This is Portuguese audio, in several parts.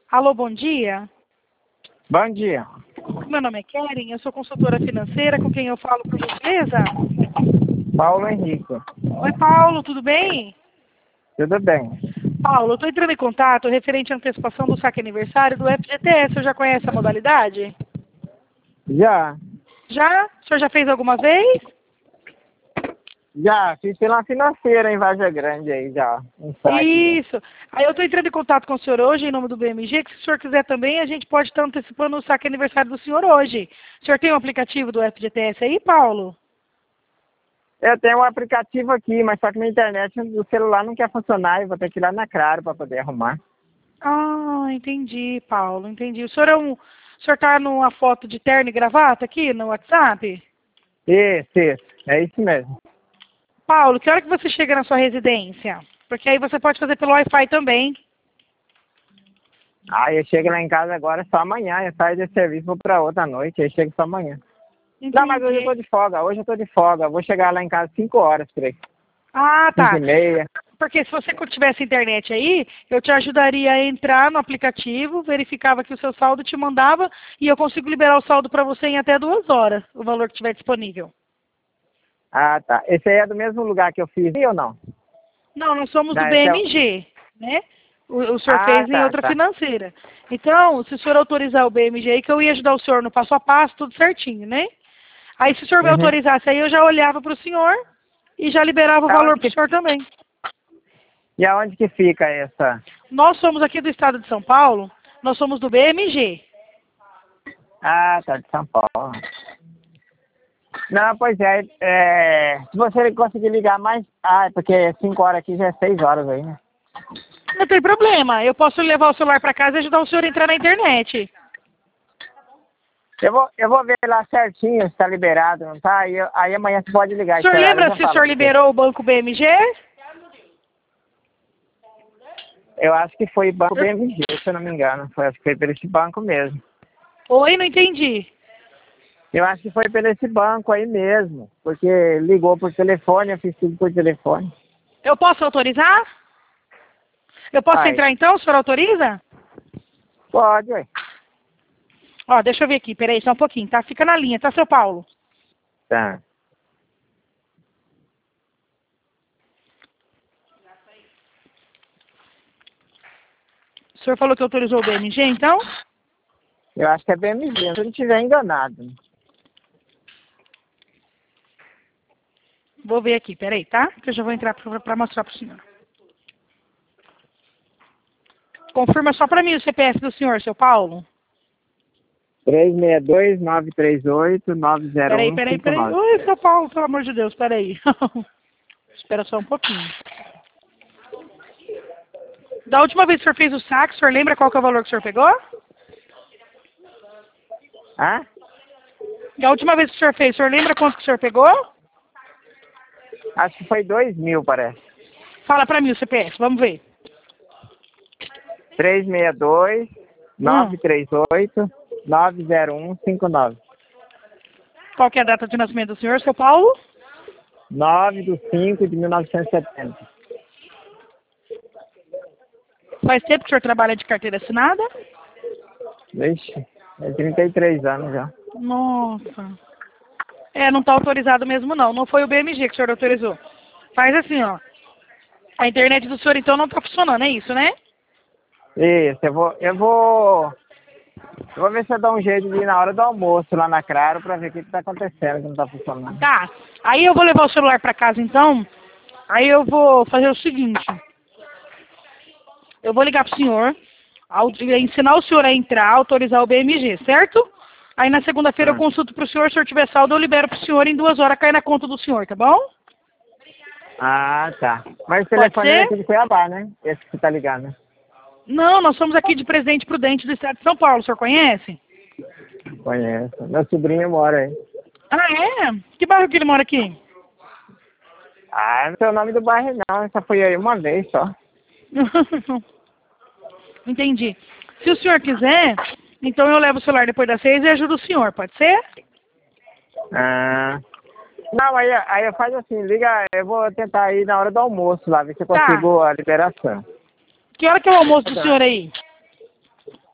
Alô, bom dia. Bom dia. Meu nome é Keren, eu sou consultora financeira, com quem eu falo, por gentileza? Paulo Henrique. Oi, Paulo, tudo bem? Tudo bem? Paulo, eu estou entrando em contato referente à antecipação do saque aniversário do FGTS. O senhor já conhece a modalidade? Já. Já? O senhor já fez alguma vez? Já. Fiz pela financeira em Vargem Grande aí já. Um saque. Isso. Aí eu estou entrando em contato com o senhor hoje, em nome do BMG, que se o senhor quiser também, a gente pode estar antecipando o saque aniversário do senhor hoje. O senhor tem um aplicativo do FGTS aí, Paulo? Eu tenho um aplicativo aqui, mas só que minha internet do celular não quer funcionar. Eu vou ter que ir lá na Claro para poder arrumar. Ah, entendi, Paulo, entendi. O senhor o senhor está numa foto de terno e gravata aqui no WhatsApp? Isso. É isso mesmo. Paulo, que hora que você chega na sua residência? Porque aí você pode fazer pelo Wi-Fi também. Ah, eu chego lá em casa agora só amanhã. Eu saio desse serviço, vou para outra noite. Aí chego só amanhã. Não, mas hoje eu tô Entendi. de folga. Hoje eu tô de folga. Vou chegar lá em casa 5 horas por aí. Ah, 5 tá. e meia. Porque se você tivesse internet aí, eu te ajudaria a entrar no aplicativo, verificava que o seu saldo te mandava e eu consigo liberar o saldo para você em até 2 horas, o valor que tiver disponível. Ah, tá. Esse aí é do mesmo lugar que eu fiz ou não? Não, nós somos do Não, esse é... BMG, né? O senhor Ah, fez em tá, outra tá. financeira. Então, se o senhor autorizar o BMG aí, que eu ia ajudar o senhor no passo a passo, tudo certinho, né? Aí, se o senhor me Uhum. autorizasse aí, eu já olhava para o senhor e já liberava o valor Aonde para o que... senhor também. E aonde que fica essa? Nós somos aqui do estado de São Paulo, nós somos do BMG. Ah, tá, de São Paulo. Não, pois se você conseguir ligar mais... Ah, é porque 5 horas aqui já é 6 horas aí, né? Não tem problema, eu posso levar o celular para casa e ajudar o senhor a entrar na internet. Eu vou ver lá certinho se tá liberado, não tá? Aí amanhã você pode ligar O esse senhor horário, eu lembra já se o falo senhor pra você. liberou o banco BMG? Eu acho que foi Banco BMG, se eu não me engano. Acho que foi por esse banco mesmo. Oi, não entendi. Eu acho que foi por esse banco aí mesmo. Porque ligou por telefone, eu fiz tudo por telefone. Eu posso autorizar? Eu posso Aí, entrar então? O senhor autoriza? pode, ué. Ó, deixa eu ver aqui, peraí, só um pouquinho, tá? Fica na linha, tá, seu Paulo? Tá. O senhor falou que autorizou o BMG, então? Eu acho que é BMG, se eu não estiver enganado. Vou ver aqui, peraí, tá? Que eu já vou entrar pra mostrar pro senhor. Confirma só pra mim o CPF do senhor, seu Paulo. 362-938-90159. Peraí. Oi, seu Paulo, pelo amor de Deus, peraí. Espera só um pouquinho. Da última vez que o senhor fez o saque, o senhor lembra qual que é o valor que o senhor pegou? Hã? Da última vez que o senhor fez, o senhor lembra quanto que o senhor pegou? Acho que foi 2.000, parece. Fala pra mim o CPF, vamos ver. 362-938-90159. Qual que é a data de nascimento do senhor, seu Paulo? 9/5/1970. Faz tempo que o senhor trabalha de carteira assinada? Vixe, é 33 anos já. Nossa. É, não está autorizado mesmo não. Não foi o BMG que o senhor autorizou. Faz assim, ó. A internet do senhor então não está funcionando, é isso, né? Isso, eu vou ver se eu dou um jeito de ir na hora do almoço lá na Claro pra ver o que tá acontecendo, que não tá funcionando. Tá. Aí eu vou levar o celular para casa então. Aí eu vou fazer o seguinte. Eu vou ligar pro senhor, ensinar o senhor a entrar, autorizar o BMG, certo? Aí na segunda-feira eu Hum. consulto pro senhor, se o senhor tiver saldo, eu libero pro senhor em 2 horas, cai na conta do senhor, tá bom? Ah, tá. Mas o Pode telefone é ser? daqui de Cuiabá, né? Esse que você tá ligando, né? Não, nós somos aqui de Presidente Prudente do estado de São Paulo, o senhor conhece? Conheço. Meu sobrinho mora aí. Ah, é? Que bairro que ele mora aqui? Ah, não sei o nome do bairro não, eu só fui aí uma vez só. Entendi. Se o senhor quiser, então eu levo o celular depois das 6 e ajudo o senhor, pode ser? Ah. Não, aí eu faço assim, liga, eu vou tentar ir na hora do almoço lá, ver se eu Tá. consigo a liberação. Que hora que é o almoço do senhor aí?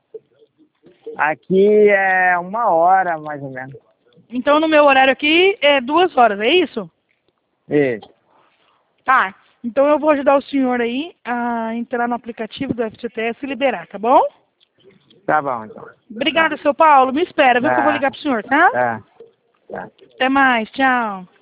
Aqui é 1 hora, mais ou menos. Então, no meu horário aqui é 2 horas, é isso? Isso. Tá. Então, eu vou ajudar o senhor aí a entrar no aplicativo do FGTS e liberar, tá bom? Tá bom, então. Obrigada, seu Paulo. Me espera, viu, que eu vou ligar pro senhor, tá? Tá. Tá. Até mais. Tchau.